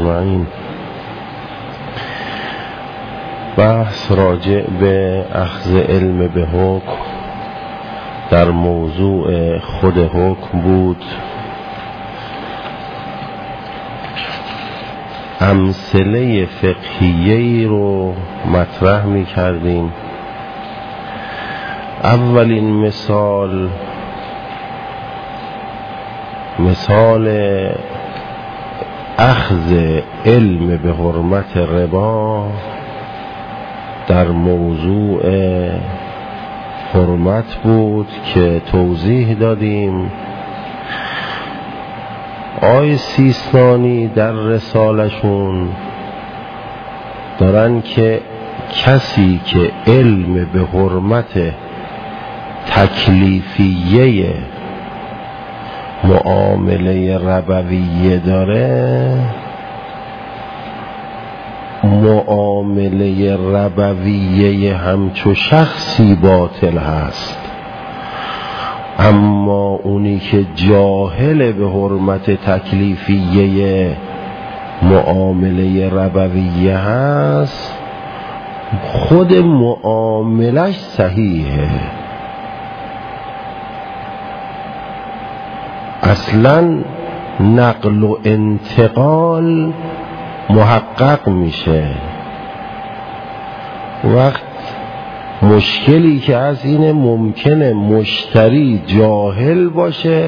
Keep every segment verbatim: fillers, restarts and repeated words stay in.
اجمعین. بحث راجع به اخذ علم به حکم در موضوع خود حکم بود. امثله فقهیه‌ای رو مطرح می کردیم. اولین مثال مثال اخذ علم به حرمت ربا در موضوع حرمت بود که توضیح دادیم. آقای سیستانی در رسالشون دارن که کسی که علم به حرمت تکلیفیه معامله ربویه داره، معامله ربویه همچو شخصی باطل هست، اما اونی که جاهل به حرمت تکلیفیه معامله ربویه هست خود معاملش صحیحه، اصلا نقل و انتقال محقق میشه. وقت مشکلی که از اینه ممکنه مشتری جاهل باشه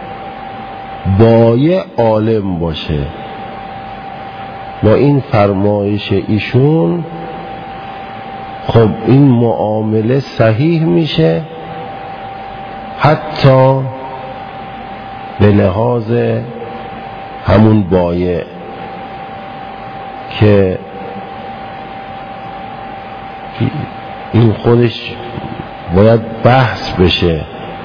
بایع عالم باشه. با این فرمایش ایشون خب این معامله صحیح میشه، حتی به لحاظ همون بایع که این خودش باید بحث بشه.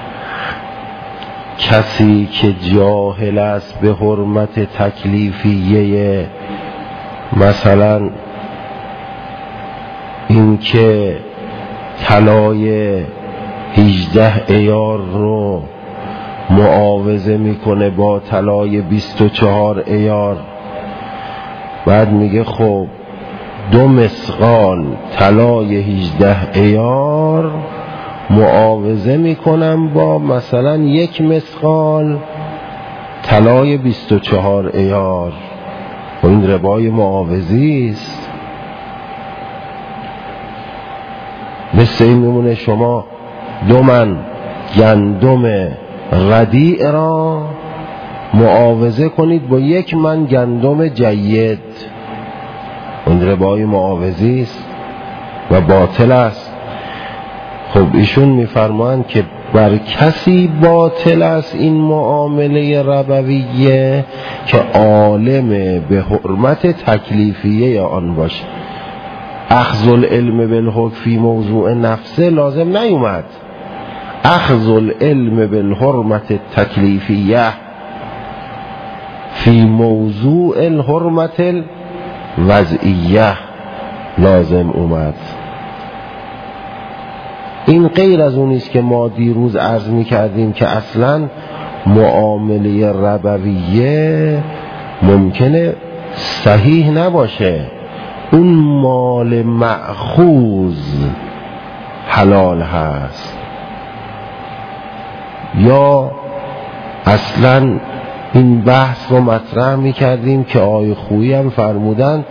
کسی که جاهل است به حرمت تکلیفیه، مثلا این که طلای هجده عیار رو معاوضه میکنه با طلای بیست و چهار عیار، بعد میگه خب دو مسقال طلای هجده عیار معاوضه میکنم با مثلا یک مسقال طلای بیست و چهار عیار. و این ربای معاوضی است. مثل این میمونه شما دو من گندم ردیع را معاوضه کنید با یک من گندم جید، اون ربای معاوضی است و باطل است. خب ایشون میفرمایند که بر کسی باطل است این معامله ربویه که عالم به حرمت تکلیفیه آن باشه. اخذ العلم بالحکم فی موضوع نفسه لازم نیومد، اخذ العلم بالحرمت تکلیفیه فی موضوع الحرمت الوضعیه لازم اومد. این غیر از اونیست که ما دیروز عرض می کردیم که اصلا معامله ربویه ممکنه صحیح نباشه، اون مال مأخوذ حلال هست، یا اصلا این بحث رو مطرح می کردیم که آقای خویی هم فرمودن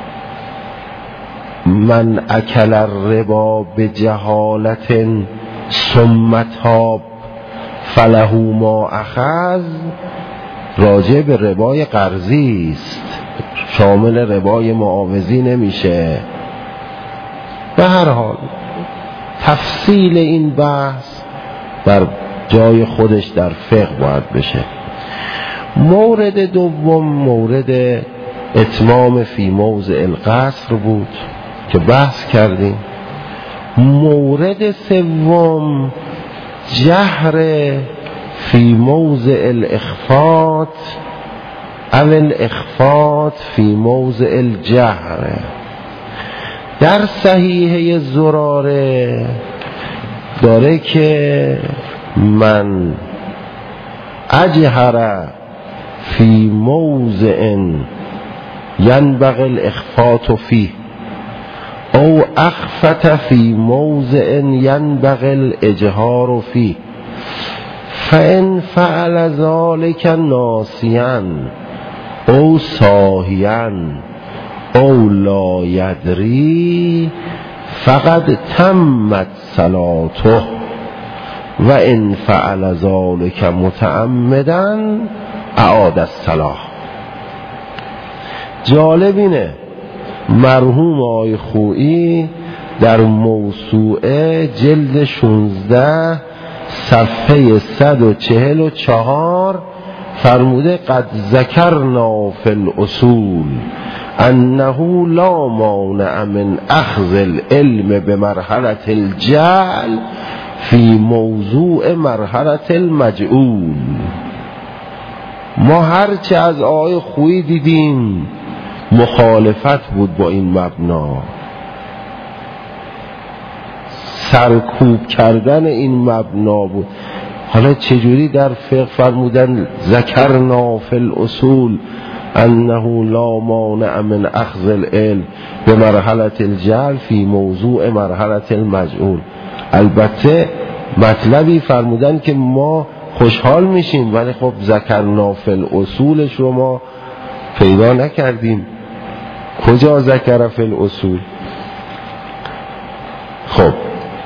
من اکل الربا به جهالت ثم تاب فله ما اخذ، راجع به ربای قرضی است، شامل ربای معاوضی نمیشه. به هر حال تفصیل این بحث در جای خودش در فقه باید بشه. مورد دوم مورد اتمام فی موضع القصر بود که بحث کردیم. مورد سوم جهر فی موضع الاخفات او الاخفات فی موضع الجهر. در صحیحه زراره داره که من اجهر فی موضع ینبغی الاخفاء فیه او اخفت فی موضع ینبغی الاجهار فیه فان فعل ذلك ناسیا او ساهیا او لا یدری فقد تمت صلاته و ان فعل ذلك متعمدا اعاد الصلاة. جالب اینه مرحوم آقای خویی در موسوعه جلد شانزده صفحه صد و چهل و چهار فرموده قد ذکرنا فی الاصول انه لا مانع من اخذ العلم بمرحله الجهل فی موضوع مرحله المجهول. ما هرچه از آقای خویی دیدیم مخالفت بود با این مبنا، سرکوب کردن این مبنا بود. حالا چجوری در فقه فرمودن ذکرنا فی الاصول انه لا مانع من اخذ العلم به مرحله الجهل فی موضوع مرحله المجهول؟ البته مطلبی فرمودن که ما خوشحال میشیم، ولی خب ذکرنا فی الاصولش رو ما پیدا نکردیم. کجا ذکر فی الاصول؟ خب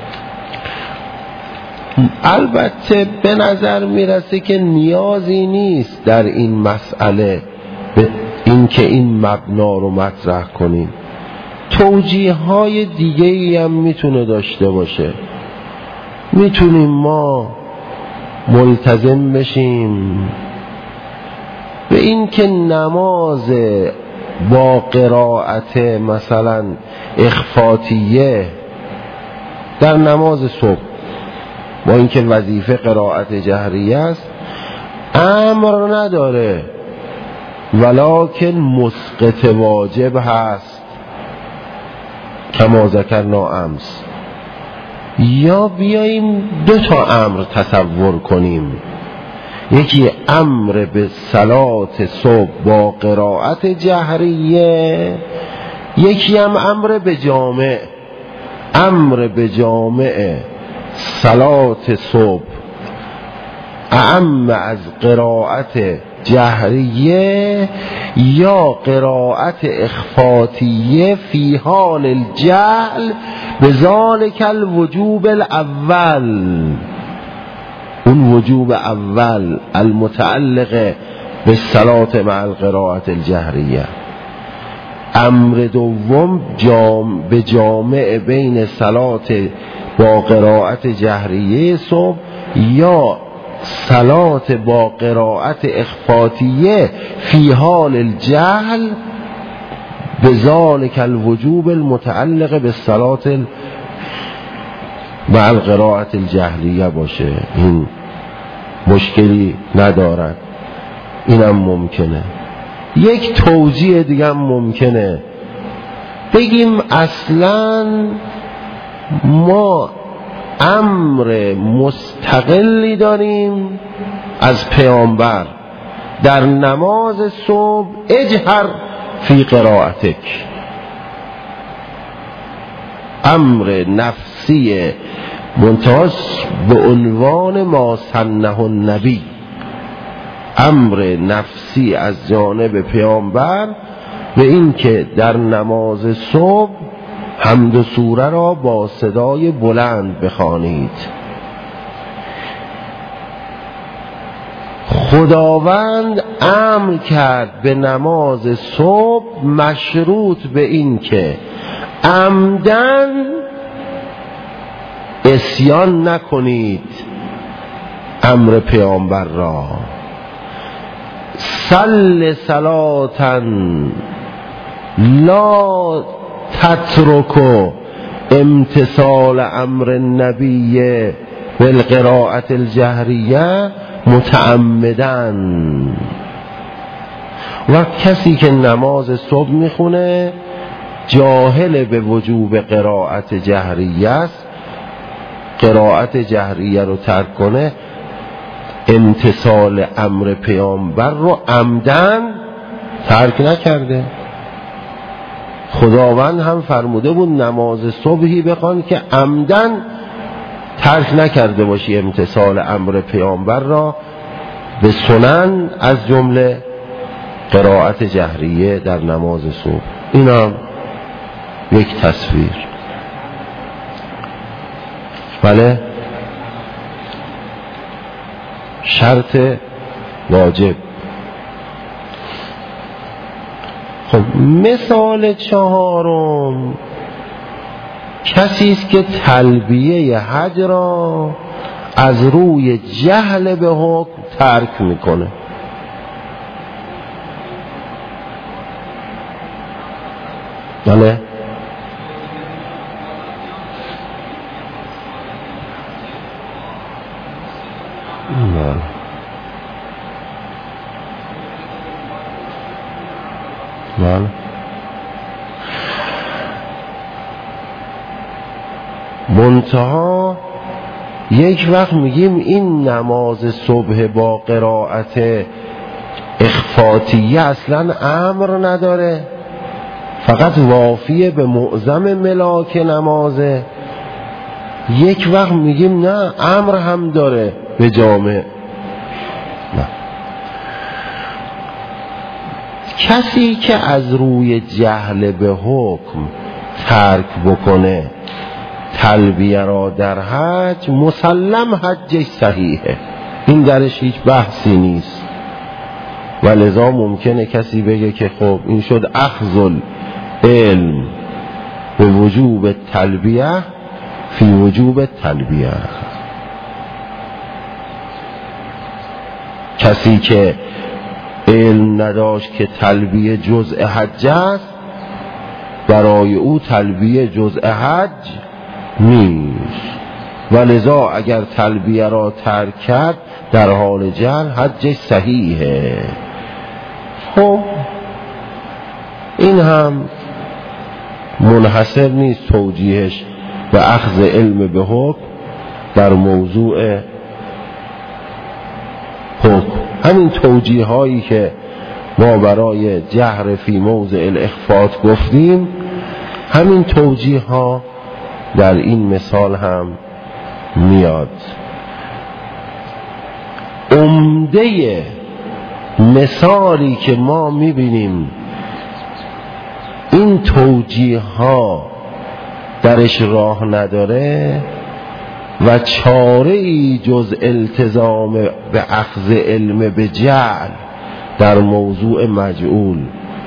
البته به نظر میرسه که نیازی نیست در این مسئله به این که این مبنا رو مطرح کنیم. توجیه های دیگه ای هم میتونه داشته باشه. میتونیم ما ملتزم بشیم به این که نماز با قرائت مثلا اخفاتیه در نماز صبح، با اینکه وظیفه قرائت جهریه است، امر نداره ولکن مسقط واجب هست کما ذکرنا امس. یا بیاییم دو تا امر تصور کنیم، یکی امر به صلات صبح با قرائت جهریه، یکی هم امر به جامع. امر به جامع صلات صبح اعم از قرائت جهریه یا قرائت اخفاتیه فی حال الجهل بذالک الوجوب الاول. اون وجوب اول المتعلق به صلات مع القرائت الجهریه. امر دوم جام به جامع بین صلات با قرائت جهریه صبح یا صلات با قرائت اخفاتیه فی حال الجهل بذالک الوجوب المتعلق به صلات مع القرائت الجهریه باشه. این مشکلی ندارد، اینم ممکنه. یک توجیه دیگه هم ممکنه، بگیم اصلاً ما امر مستقلی داریم از پیامبر در نماز صبح اجهر فی قرائتک، امر نفسی منتهاش به عنوان ما سنه النبی، امر نفسی از جانب پیامبر به این که در نماز صبح حمد و سوره را با صدای بلند بخوانید. خداوند امر کرد به نماز صبح مشروط به این که عمدن عصیان نکنید امر پیامبر را. صل صلاة لا تترکو امتثال امر النبی بالقراءة الجهریه متعمدن. و کسی که نماز صبح میخونه جاهل به وجوب قرائت جهریه است، قرائت جهریه رو ترک کنه، امتثال امر پیامبر رو عمدن ترک نکرده. خداوند هم فرموده بود نماز صبحی بخوان که عمدن ترک نکرده باشی امتثال امر پیامبر را به سنن، از جمله قرائت جهریه در نماز صبح. این هم یک تصویر. بله، شرط واجب. خب مثال چهارم کسی است که تلبیه حج را از روی جهل به حکم ترک میکنه. بله، بله، منتها یک وقت میگیم این نماز صبح با قرائت اخفاتیه اصلا امر نداره، فقط وافیه به معظم ملاک نمازه. یک وقت میگیم نه، امر هم داره به جامع. نه، کسی که از روی جهل به حکم ترک بکنه تلبیه را در حج، مسلم حجش صحیحه، این درش هیچ بحثی نیست. و لذا ممکنه کسی بگه که خب این شد اخذ العلم به وجوب تلبیه فی وجوب تلبیه. کسی که علم نداشت که تلبیه جزء حج است، برای او تلبیه جزء حج نیست، و لذا اگر تلبیه را ترک کرد در حال جهل حجش صحیحه. خب این هم منحصر نیست توجیهش به اخذ علم به حکم در موضوع حکم. همین توجیه هایی که ما برای جهر فی موضع الاخفات گفتیم، همین توجیه ها در این مثال هم میاد. عمده مثالی که ما میبینیم این توجیه ها درش راه نداره و چاره ای جز التزام به اخذ علم به جهل در موضوع مجعول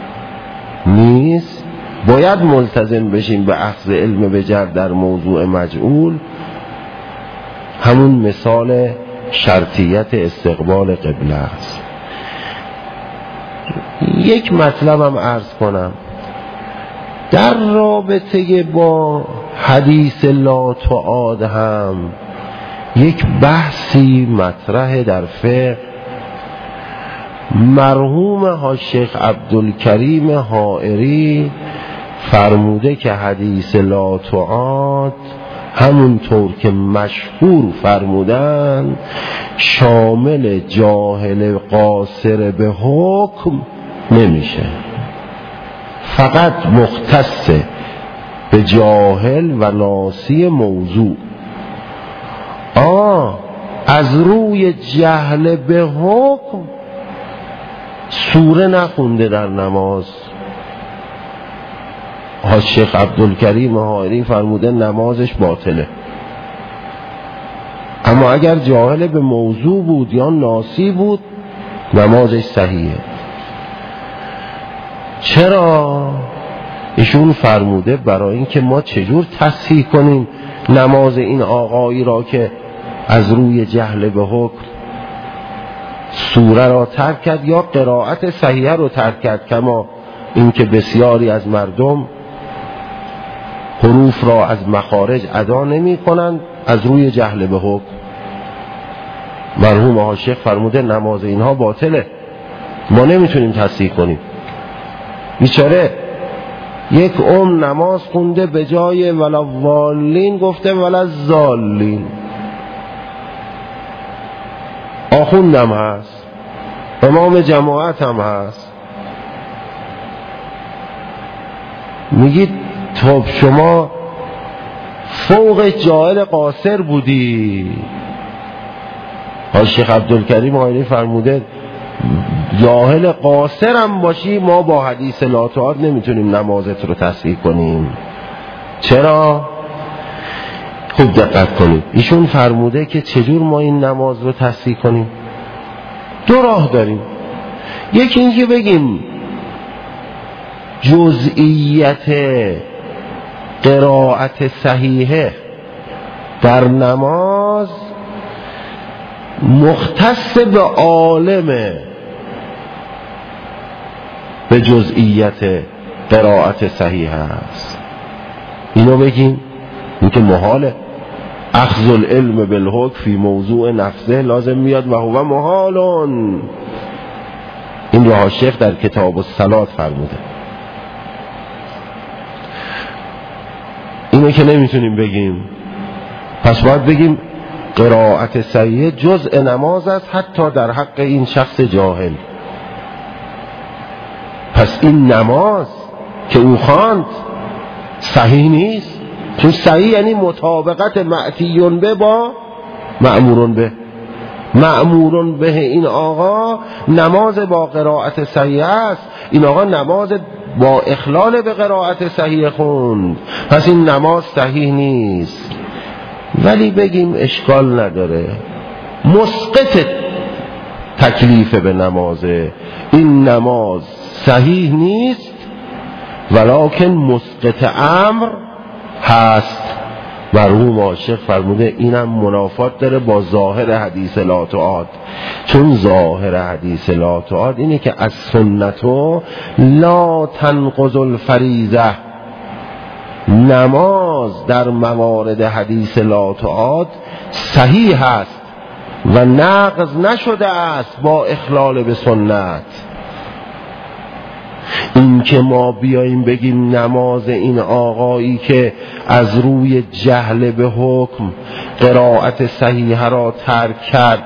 نیست، باید ملتزم بشیم به اخذ علم به جهل در موضوع مجعول. همون مثال شرطیت استقبال قبله است. یک مطلبم عرض کنم در رابطه با حدیث لا تعاد، هم یک بحثی مطرح در فقه. مرحوم ها شیخ عبدالکریم حائری فرموده که حدیث لا تعاد همونطور که مشهور فرمودن شامل جاهل قاصر به حکم نمیشه، فقط مختص به جاهل و ناسی موضوع. آه از روی جهل به حکم سوره نخونده در نماز، ها شیخ عبدالکریم حائری فرموده نمازش باطله. اما اگر جاهل به موضوع بود یا ناسی بود نمازش صحیحه. چرا؟ ایشون فرموده برای اینکه ما چجور تصحیح کنیم نماز این آقایی را که از روی جهل به حکم سوره را ترک کرد یا قرائت صحیحه را ترک کرد، کما اینکه بسیاری از مردم حروف را از مخارج ادا نمی کنند از روی جهل به حکم. مرحوم عاشق فرموده نماز اینها باطله، ما نمیتونیم تصحیح کنیم. بیچاره یک عمر نماز خونده، به جای ولا والین گفته ولا زالین. آخوندم هست، امام جماعت هم هست، میگید خب شما فوق جاهل قاصر بودی. حاج شیخ عبدالکریم آینی فرموده جاهل قاصر هم باشی ما با حدیث لا تعاد نمیتونیم نمازت رو تصحیح کنیم. چرا؟ خوب دقت کنید، ایشون فرموده که چجور ما این نماز رو تصحیح کنیم. دو راه داریم. یکی این که بگیم جزئیت قرائت صحیحه در نماز مختص به عالمه به جزئیت قرائت صحیحه است. اینو بگیم، این که محاله. اخذ العلم بالحکم فی موضوع نفسه لازم میاد و هو محالون. این رو شیخ در کتاب الصلات فرموده. اینو که نمیتونیم بگیم، پس باید بگیم قرائت صحیحه جزء نماز است حتی در حق این شخص جاهل. پس این نماز که او خواند صحیح نیست، چون صحیح یعنی مطابقت معتیون به با مأمورون به. مأمورون به این آقا نماز با قرائت صحیح است، این آقا نماز با اخلال به قرائت صحیح خوند، پس این نماز صحیح نیست. ولی بگیم اشکال نداره، مسقط تکلیف به نمازه، این نماز صحیح نیست ولکن مسقط امر هست. مرحوم عاشق فرموده اینم منافات داره با ظاهر حدیث لا تعاد، چون ظاهر حدیث لا تعاد اینه که از سنتو لا تنقض الفریضه، نماز در موارد حدیث لا تعاد صحیح است و نقض نشده است با اخلال به سنت. این که ما بیاییم بگیم نماز این آقایی که از روی جهل به حکم قرائت صحیح را ترک کرد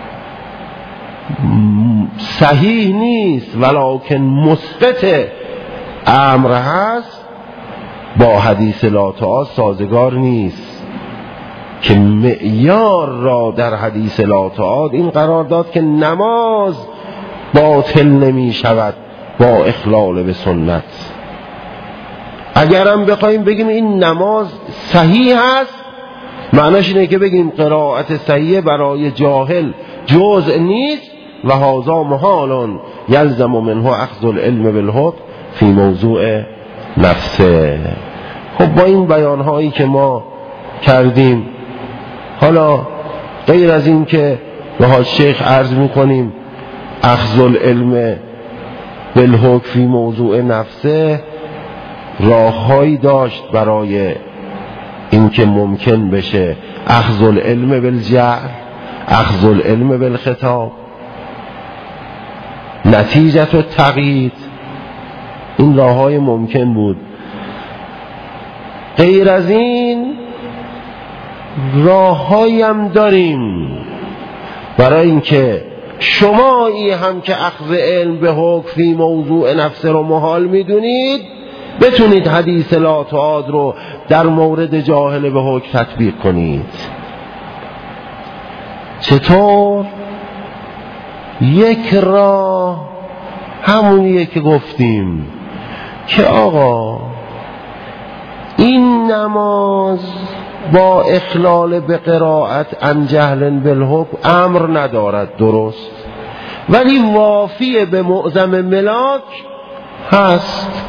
صحیح نیست ولکن مسقط امر هست، با حدیث لا تعاد سازگار نیست. که معیار را در حدیث لا تعاد این قرار داد که نماز باطل نمی شود با اخلال به سنت. اگرم بخوایم بگیم این نماز صحیح است، معناش اینه که بگیم قرائت صحیح برای جاهل جزء نیست و هذا محال یلزم منه اخذ العلم بالحکم فی موضوع نفسه. خب با این بیانهایی که ما کردیم، حالا غیر از این که به حاج شیخ عرض میکنیم اخذ العلم بالحکم فی موضوع نفسه راههایی داشت برای اینکه ممکن بشه اخذ العلم بالجهل، اخذ العلم بالخطاب، نتیجه و تقیید، این راههای ممکن بود. غیر از این راههایی هم داریم برای اینکه شمایی هم که اخذ علم به حکم فی موضوع نفس رو محال میدونید بتونید حدیث لا تعاد رو در مورد جاهل به حکم تطبیق کنید. چطور؟ یک راه همونیه که گفتیم که آقا این نماز با اخلال به قرائت عن جهل بالحکم امر ندارد، درست، ولی وافی به معظم ملاک هست.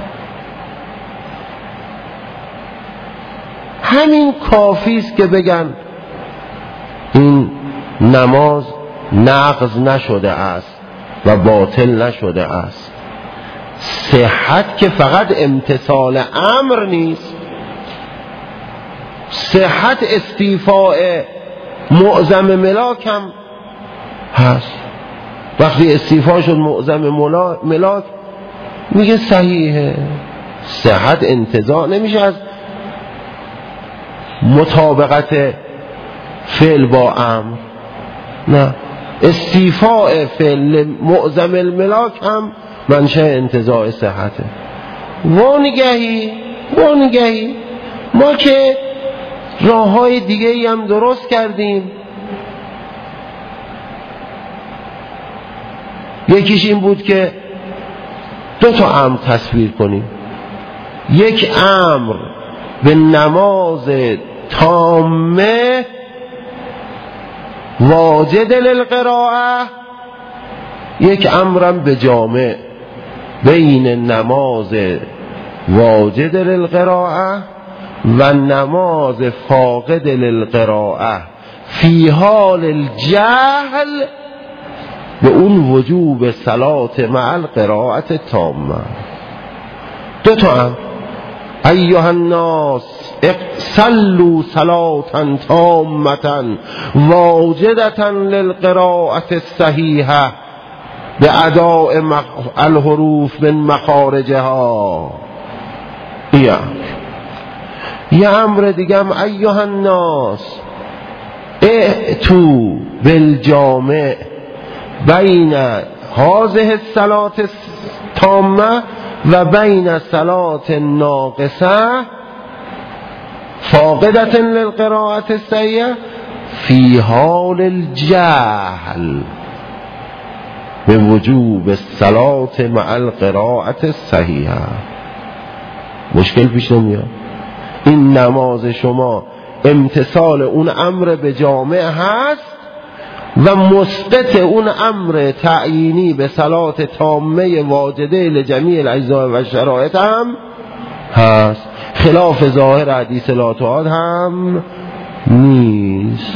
همین کافی است که بگن این نماز نقض نشده است و باطل نشده است. صحت که فقط امتثال امر نیست، صحت استیفاء معظم ملاک هم هست. وقتی استیفا شد معظم ملاک میگه صحیحه. صحت انتزاع نمیشه از مطابقت فعل با امر، نه، استیفاء فعل معظم الملاک هم منشأ انتزاع صحته. وانگهی وانگهی ما که راه های دیگه ای هم درست کردیم. یکیش این بود که دو تا امر تصویر کنیم، یک امر به نماز تامه واجد للقراءه، یک امرم به جامع بین نماز واجد للقراءه و نماز فاقد للقراءه فی حال الجهل به اون وجوب صلات مع القراءت تامه. دو تا امر، ایها الناس صلوا صلاة تامة واجدة للقراءة الصحيحة بأداء الحروف من مخارجها. یا یه امر دیگم، ایها الناس ائتوا بالجامع بین هذه الصلاة التامة و بین صلاة ناقصة فاقدة للقراءة الصحيحة فی حال الجهل به وجوب الصلاة مع القراءة الصحيحة. مشکل پیش نمیاد. این نماز شما امتثال اون امر به جامع هست و مسقط اون امر تعیینی به صلات تامه واجده لجمیع الاجزاء و شرایط هم هست، خلاف ظاهر حدیث لا تعاد هم نیست.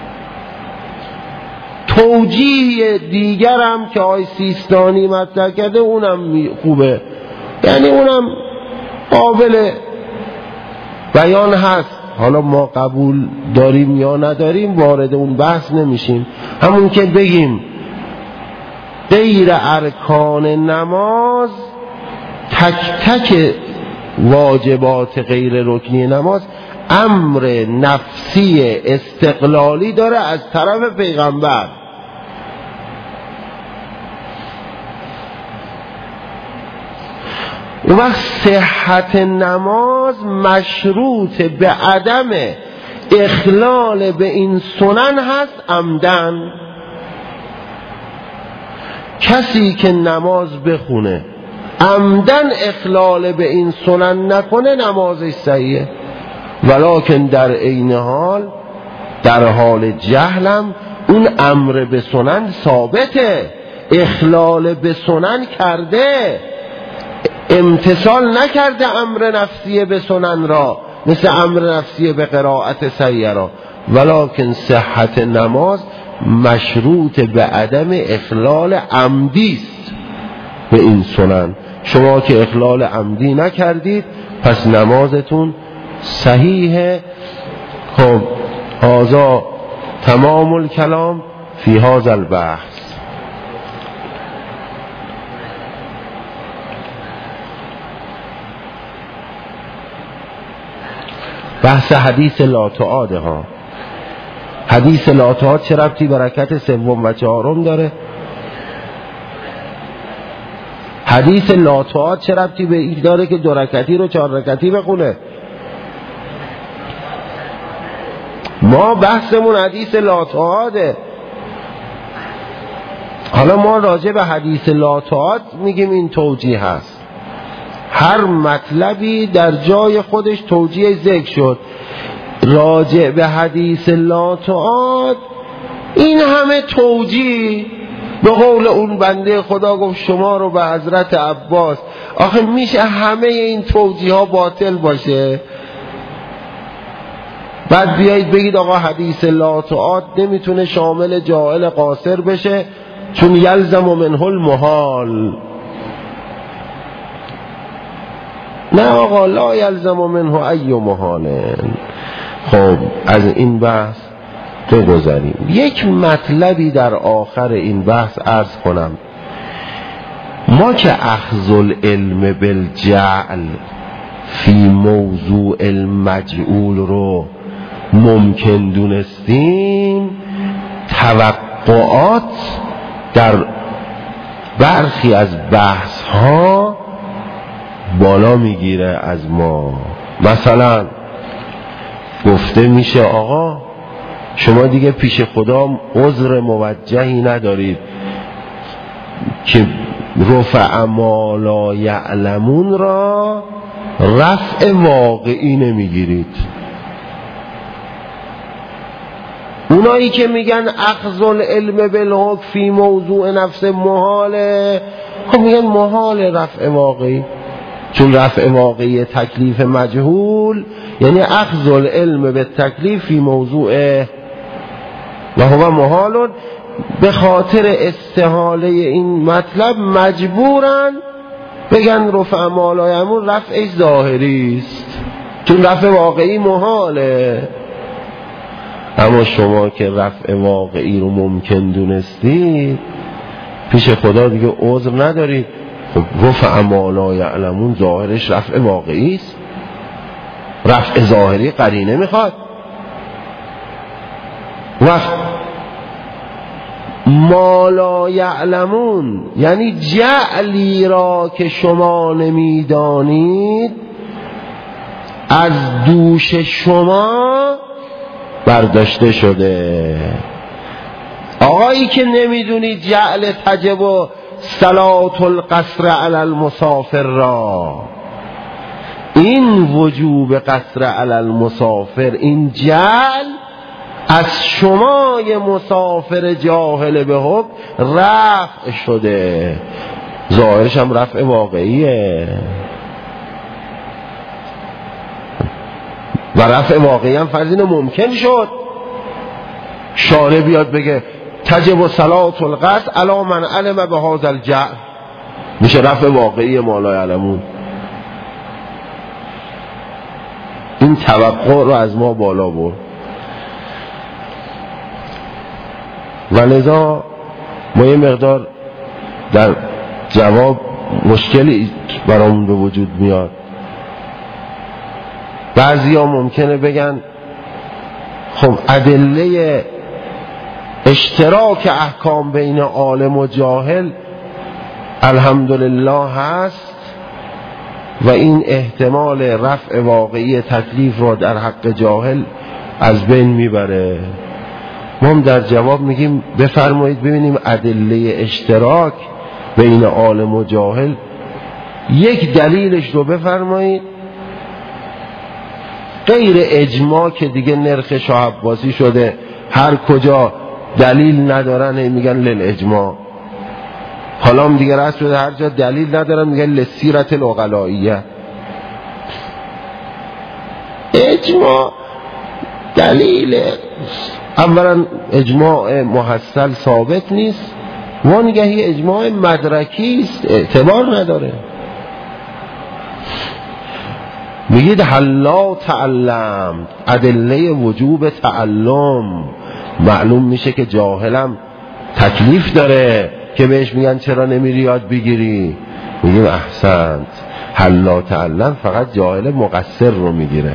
توجیه دیگرم که آی سیستانی مطرح کرده اونم خوبه، یعنی اونم قابل بیان هست. حالا ما قبول داریم یا نداریم وارد اون بحث نمیشیم، همون که بگیم غیر ارکان نماز تک تک واجبات غیر رکنی نماز امر نفسی استقلالی داره از طرف پیغمبر. اون وقت صحت نماز مشروط به عدم اخلال به این سنن هست عمدن. کسی که نماز بخونه عمدن اخلال به این سنن نکنه نمازش صحیحه، ولکن در عین حال در حال جهلم اون امر به سنن ثابته، اخلال به سنن کرده، امتثال نکرده امر نفسی به سنن را مثل امر نفسی به قرائت صحیحه را، ولکن صحت نماز مشروط به عدم اخلال عمدی است به این سنن. شما که اخلال عمدی نکردید پس نمازتون صحیحه. خب هذا تمام الکلام فی هذا البحث. بحث حدیث لا تعاده ها. حدیث لا تعاد چه ربطی به رکعت سوم و چهارم داره؟ حدیث لا تعاد چه ربطی به این داره که دو رکعتی رو چهار رکعتی بخونه؟ ما بحثمون حدیث لا تعاده. حالا ما راجع به حدیث لا تعاد میگیم این توجیه هست، هر مطلبی در جای خودش توجیه ذکر شد. راجع به حدیث لا تعاد این همه توجیه، به قول اون بنده خدا گفت شما رو به حضرت عباس. آخه میشه همه این توجیه ها باطل باشه؟ بعد بیایید بگید آقا حدیث لا تعاد نمیتونه شامل جاهل قاصر بشه چون یلزم منه المحال. نه آقا، لا یلزم منه ای محال. خب از این بحث بگذاریم. یک مطلبی در آخر این بحث عرض کنم. ما که اخذ العلم بالجعل فی موضوع المجعول رو ممکن دونستیم، توقعات در برخی از بحث ها بالا میگیره از ما. مثلا گفته میشه آقا شما دیگه پیش خدا عذر موجهی ندارید که رفع ما لا یعلمون را رفع واقعی نمیگیرید. اونایی که میگن اخذ العلم بالحکم فی موضوع نفس محاله، خب میگن محال رفع واقعی، چون رفع واقعی تکلیف مجهول یعنی اخذ العلم به تکلیف فی موضوع و هو محال. به خاطر استحاله این مطلب مجبورن بگن رفع ما لا یعلمون رفع ظاهری است، چون رفع واقعی محاله. اما شما که رفع واقعی رو ممکن دونستید پیش خدا دیگه عذر ندارید. خب رفع ما لا یعلمون ظاهرش رفع واقعی است، رفع ظاهری قرینه میخواد. وقت ما لا یعلمون یعنی جعلی را که شما نمیدانید از دوش شما برداشته شده. آقایی که نمیدونید جعل تجب و صلاة القصر علی المسافر را، این وجوب قصر علی المسافر، این جعل از شمای مسافر جاهل به حکم رفع شده، ظاهرش هم رفع واقعیه و رفع واقعی هم فرض اینه ممکن شد. شارع بیاد بگه تجب صلاة القصر علی من علم به هذا الجعل، میشه رفع واقعی ما لا یعلمون. این توقع رو از ما بالا برد و لذا ما یه مقدار در جواب مشکلی برامون به وجود میاد. بعضی ها ممکنه بگن خب ادله اشتراک احکام بین عالم و جاهل الحمدلله هست و این احتمال رفع واقعی تکلیف را در حق جاهل از بین میبره. ما هم در جواب میگیم بفرمایید ببینیم ادله اشتراک بین عالم و جاهل یک دلیلش رو بفرمایید، غیر اجماع که دیگه نرخ شاه عباسی شده، هر کجا دلیل ندارن میگن للاجماع. حالا هم دیگه رأس شده هر جا دلیل ندارن میگن لسیرت العقلائیه. اجماع دلیل اولا اجماع محصل ثابت نیست، وانگهی اجماع مدرکی است، اعتبار نداره. میگید حلا تعلم، ادله وجوب تعلم، معلوم میشه که جاهلم تکلیف داره که بهش میگن چرا نمیری یاد بگیری. میگیم احسنت، حلا تعلم فقط جاهل مقصر رو میگیره.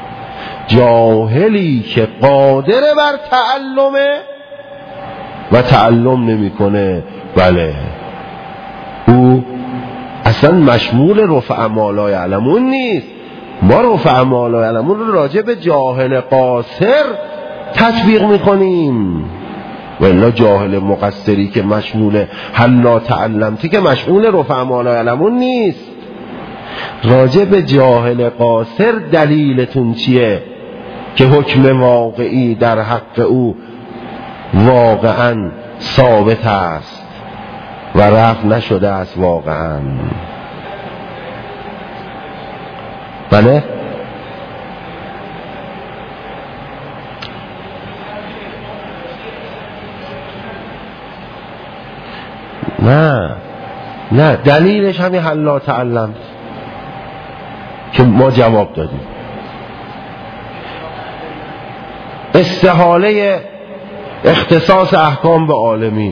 جاهلی که قادر بر تعلمه و تعلم نمیکنه، بله او اصلا مشمول رفع ما لا یعلمون نیست. ما رفع ما لا یعلمون رو راجع به جاهل قاصر تطبیق میکنیم، ولی جاهل مقصری که مشمول حلا تعلمتی که مشمول رفع ما لا یعلمون نیست. راجع به جاهل قاصر دلیلتون چیه که حکم واقعی در حق او واقعا ثابت است و رفع نشده است واقعا؟ بله نه نه دلیلش همین حلا تعلم که ما جواب دادیم. استحاله اختصاص احکام به عالمی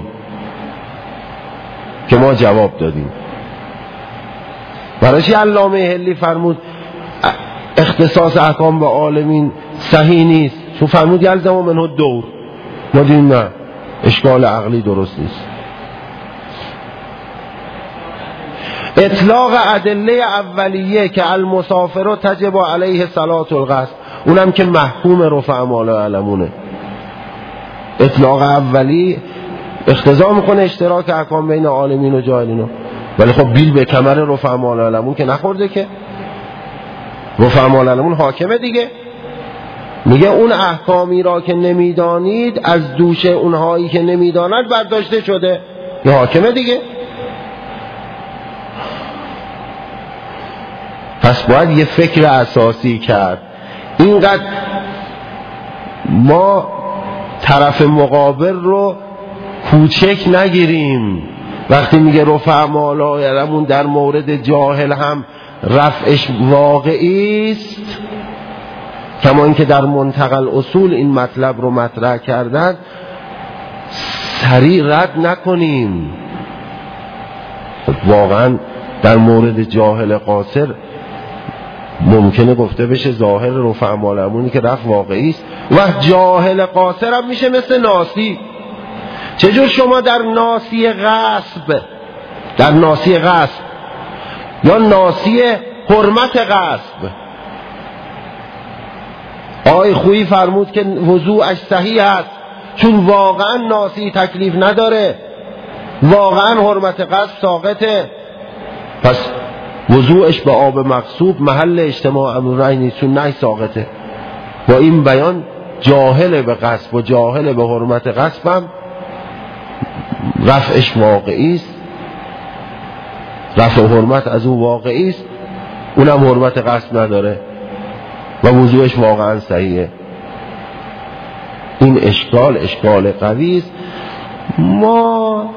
که ما جواب دادیم. برای چی علامه حلی فرمود اختصاص احکام به عالمین صحیح نیست؟ چون فرمود یلزم منه دور. ما دیدیم نه، اشکال عقلی درست نیست. اطلاق ادله اولیه که المسافر تجب علیه صلاة القصر، اونم که محکوم رفع ما لا یعلمونه. اطلاق اولی اقتضا میکنه اشتراک احکام بین عالمین و جاهلین، ولی خب بیل به کمر رفع ما لا یعلمون که نخورده، که رفع ما لا یعلمون حاکمه دیگه. میگه اون احکامی را که نمیدانید از دوش اونهایی که نمیدانند برداشته شده، یه حاکمه دیگه. پس باید یه فکر اساسی کرد. اینقدر ما طرف مقابل رو کوچک نگیریم. وقتی میگه رفع ما لا یعلمون در مورد جاهل هم رفعش واقعی است، کما اینکه در منتقى الاصول این مطلب رو مطرح کردن، سریع رد نکنیم. واقعا در مورد جاهل قاصر ممکنه گفته بشه ظاهر رفع ما لا یعلمونی که رفع واقعی است، و جاهل قاصر هم میشه مثل ناسی. چجور شما در ناسی غصب، در ناسی غصب یا ناسی حرمت غصب، آقای خویی فرمود که وضوعش صحیح است چون واقعا ناسی تکلیف نداره، واقعا حرمت غصب ساقطه، پس وضوعش به آب مغصوب محل اجتماع امرین نیست چون نه ساقطه. با این بیان جاهل به غصب و جاهل به حرمت غصب هم رفعش واقعی است، رفع حرمت از او واقعی است، اونم حرمت غصب نداره و وضوعش واقعا صحیحه. این اشکال اشکال قوی است. ما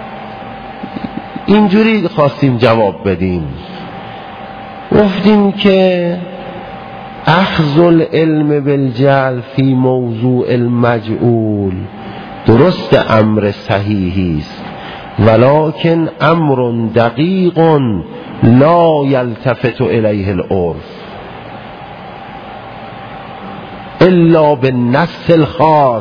اینجوری خواستیم جواب بدیم، گفتیم که اخذ العلم بالجهل فی موضوع المجهول درست امر صحیحی است، ولکن امر دقیق لا یلتفت الیه العرف الا بالنص الخاص.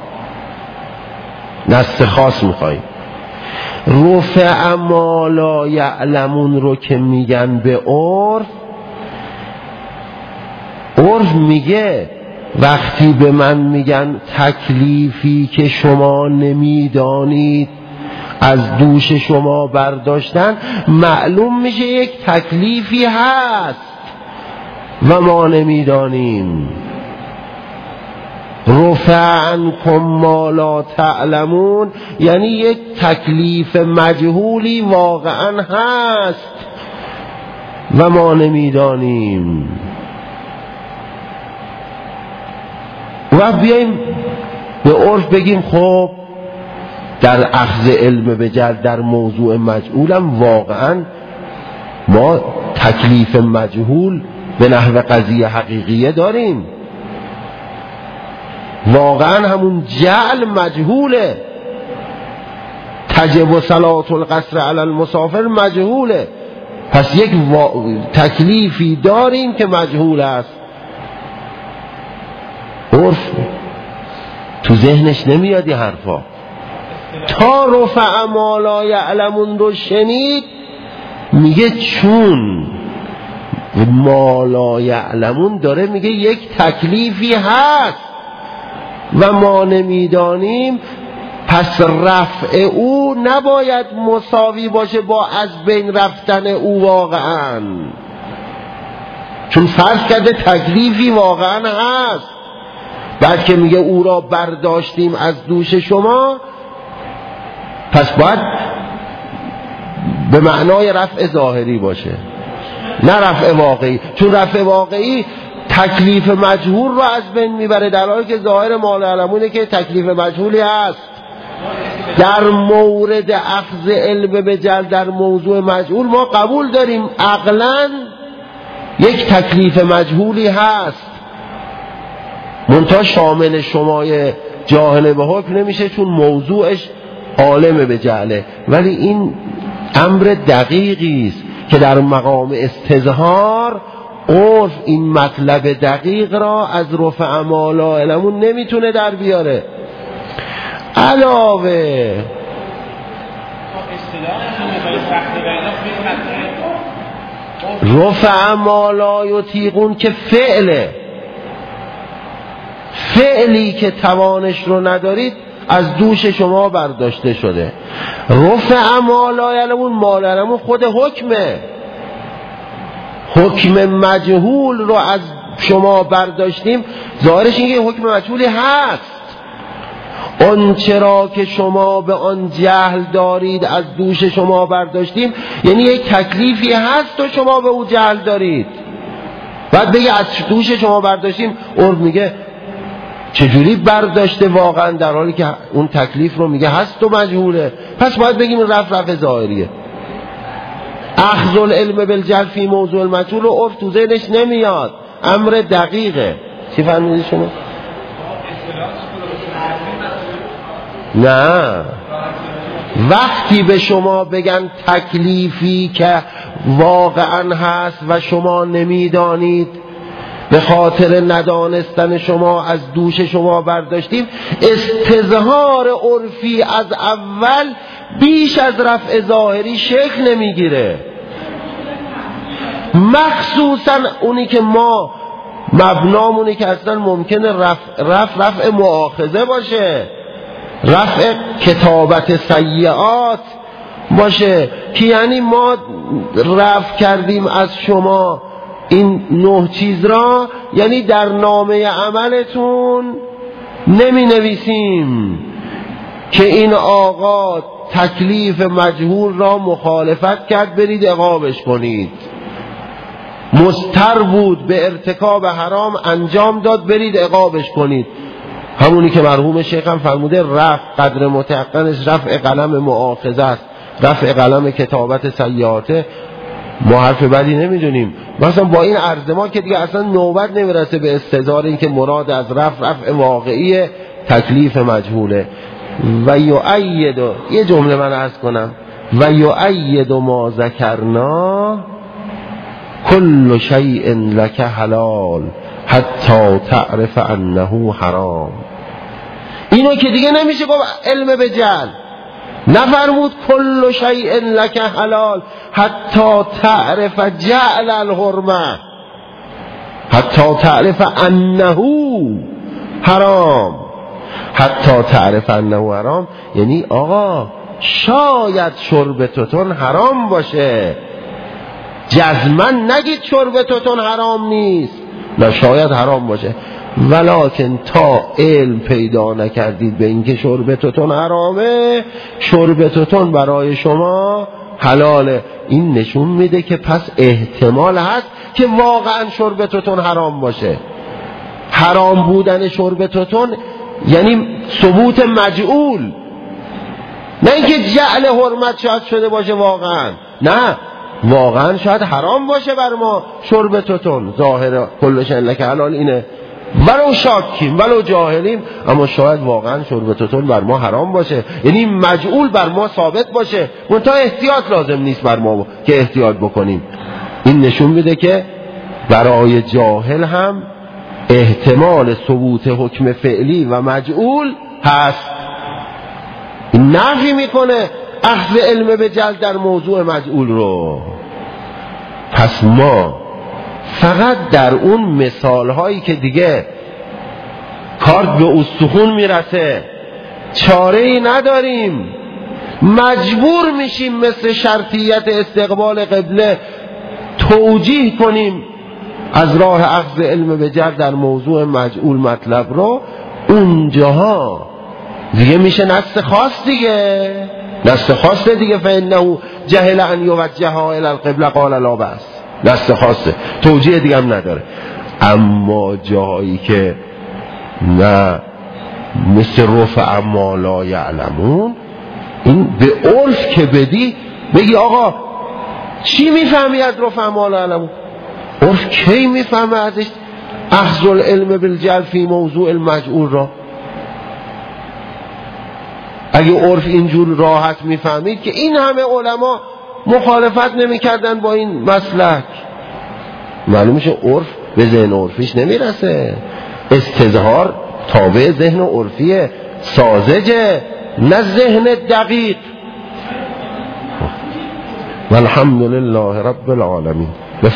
نص خاص میخواییم. رفع ما لا یعلمون رو که میگن به عرف، عرف میگه وقتی به من میگن تکلیفی که شما نمیدانید از دوش شما برداشتن، معلوم میشه یک تکلیفی هست و ما نمیدانیم. رفع عنکم ما لا تعلمون یعنی یک تکلیف مجهولی واقعا هست و ما نمیدانیم. و بیاییم به عرف بگیم خب در اخذ علم به جهل در موضوع مجهولم واقعا ما تکلیف مجهول به نحو قضیه حقیقیه داریم، واقعا همون جعل مجهوله. تجب صلاة القصر علی المسافر مجهوله، پس یک وا... تکلیفی داریم که مجهول است. عرف تو ذهنش نمیاد این حرفا. تا رفع ما لا یعلمون رو شنید میگه چون ما لا یعلمون داره میگه یک تکلیفی هست و ما نمیدانیم، پس رفع او نباید مساوی باشه با از بین رفتن او واقعا، چون فرض کرده تکلیفی واقعا هست. بعد که میگه او را برداشتیم از دوش شما، پس باید به معنای رفع ظاهری باشه نه رفع واقعی، چون رفع واقعی تکلیف مجهول رو از بین میبره، در حالی که ظاهر ما لا یعلمونه که تکلیف مجهولی هست. در مورد اخذ علم به جهل در موضوع مجهول ما قبول داریم عقلاً یک تکلیف مجهولی هست، منتها شامل شمای جاهل به حکم نمیشه چون موضوعش عالم به جهله. ولی این امر دقیقی است که در مقام استظهار عرف این مطلب دقیق را از رفع ما لا یعلمون نمیتونه در بیاره. علاوه اصطلاح رفع ما لا یطیقون که فعله، فعلی که توانش رو ندارید از دوش شما برداشته شده. رفع ما لا یعلمون، ما لا یعلمون خود حکمه، حکم مجهول رو از شما برداشتیم، ظاهرش اینه حکم مجهولی هست. اون چرا که شما به آن جهل دارید از دوش شما برداشتیم، یعنی یک تکلیفی هست و شما به او جهل دارید. بعد بگه از دوش شما برداشتیم، عرف میگه چجوری برداشته واقعا، در حالی که اون تکلیف رو میگه هست و مجهوله. پس باید بگیم رفع رفع ظاهریه. اخذ العلم بالجهل فی موضوع المجهول و عرف تو ذهنش نمیاد، امر دقیقه. چی فهمیدید شما؟ نه، وقتی به شما بگن تکلیفی که واقعا هست و شما نمیدانید، به خاطر ندانستن شما از دوش شما برداشتیم، استظهار عرفی از اول بیش از رفع ظاهری شکل نمیگیره. مخصوصا اونی که ما مبنامونی که اصلا ممکنه رفع رفع, رفع مؤاخذه باشه، رفع کتابت سیئات باشه، که یعنی ما رفع کردیم از شما این نه چیز را، یعنی در نامه عملتون نمی نویسیم که این آقا تکلیف مجهول را مخالفت کرد برید عقابش کنید، مضطر بود به ارتکاب حرام انجام داد برید عقابش کنید. همونی که مرحوم شیخ هم فرموده رفع قدر متحقنش رفع قلم مؤاخذه است، رفع قلم کتابت سیئاته. ما حرف بدی نمیدونیم، مثلا با این عرض ما که دیگه اصلا نوبت نمیرسه به استظهار این که مراد از رفع رفع واقعی تکلیف مجهوله. و یؤید، یه جمله من عرض کنم، و یؤید ما ذکرنا کل شیء لک حلال حتی تعرف انه حرام. اینو که دیگه نمیشه گفت علم به جهل. نفرمود کل شیء لک حلال حتی تعرف جعل الحرمه، حتی تعرف انه حرام. حتی تعرف انه حرام یعنی آقا شاید شرب توتون حرام باشه، جزمن نگید شرب توتون حرام نیست، نه شاید حرام باشه، ولکن تا علم پیدا نکردید به اینکه شرب توتون حرامه، شرب توتون برای شما حلاله. این نشون میده که پس احتمال هست که واقعا شرب توتون حرام باشه. حرام بودن شرب توتون یعنی ثبوت مجعول، نه اینکه جعل حرمت شاید شده باشه واقعا، نه واقعا شاید حرام باشه بر ما شرب توتون. ظاهر کل شیء لک حلال اینه، ولو شاکیم ولو جاهلیم، اما شاید واقعا شرب توتون بر ما حرام باشه، یعنی مجعول بر ما ثابت باشه، منتها احتیاط لازم نیست بر ما که احتیاط بکنیم. این نشون میده که برای جاهل هم احتمال ثبوت حکم فعلی و مجعول هست. این نفی میکنه اخذ علم به جهل در موضوع مجعول رو. پس ما فقط در اون مثال هایی که دیگه کارت به استخون میرسه چاره ای نداریم، مجبور میشیم مثل شرطیت استقبال قبله توجیه کنیم از راه اخذ علم به جهل در موضوع مجعول مطلب رو. اونجاها دیگه میشه نص خاص دیگه، نص خاصه دیگه، فإنه جهل ان یوجهها الی القبله قال لا بأس، نص خاصه، توجیه دیگه هم نداره. اما جایی که نه، مثل رفع ما لا یعلمون، این به عرف که بدی بگی آقا چی میفهمی از رفع ما لا یعلمون؟ عرف کی میفهمه ازش اخذ العلم بالجهل فی موضوع المجعول را؟ اگه عرف اینجور راحت میفهمید که این همه علما مخالفت نمیکردن با این مسلک. معلوم میشه عرف به ذهن عرفیش نمیرسه، استظهار تابع ذهن عرفیه، ساذجه، نه ذهن دقیق. والحمد لله رب العالمین.